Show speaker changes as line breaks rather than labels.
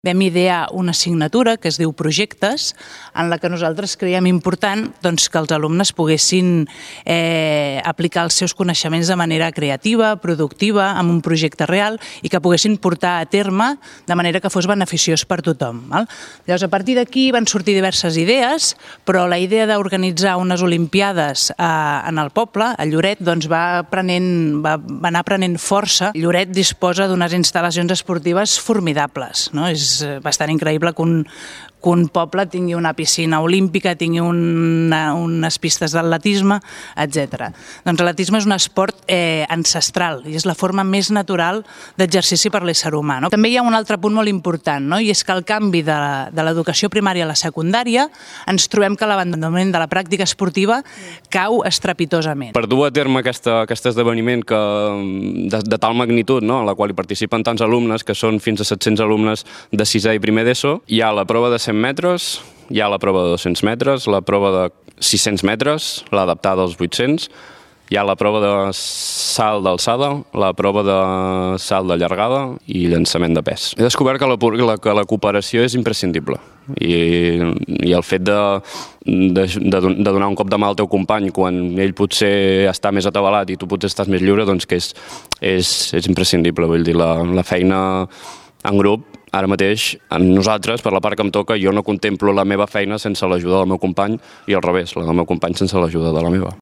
Vam idear una assignatura que es diu Projectes, en la que nosaltres creiem important que els alumnes poguessin aplicar els seus coneixements de manera creativa, productiva, amb un projecte real i que poguessin portar a terme de manera que fos beneficiós per tothom. Llavors, a partir d'aquí van sortir diverses idees, però la idea d'organitzar unes Olimpiades en el poble, a Lloret, va anar prenent força. Lloret disposa d'unes instal·lacions esportives formidables, no? És bastant increïble que un poble tingui una piscina olímpica, tingui unes pistes d'atletisme, etc. Doncs l'atletisme és un esport ancestral i és la forma més natural d'exercici per l'ésser humà. També hi ha un altre punt molt important, i és que el canvi de l'educació primària a la secundària ens trobem que l'abandonament de la pràctica esportiva cau estrepitosament.
Per dur a terme aquest esdeveniment de tal magnitud, en la qual hi participen tants alumnes, que són fins a 700 alumnes de 6è i primer d'ESO, hi ha la prova de 100 metres, hi ha la prova de 200 metres, la prova de 600 metres, l'adaptada als 800, hi ha la prova de salt d'alçada, la prova de salt de llargada i llançament de pes. He descobert que la cooperació és imprescindible i el fet de donar un cop de mà al teu company quan ell potser està més atabalat i tu potser estàs més lliure, doncs que és imprescindible. Vull dir, la feina en grup, ara mateix, nosaltres, per la part que em toca, jo no contemplo la meva feina sense l'ajuda del meu company i al revés, la del meu company sense l'ajuda de la meva.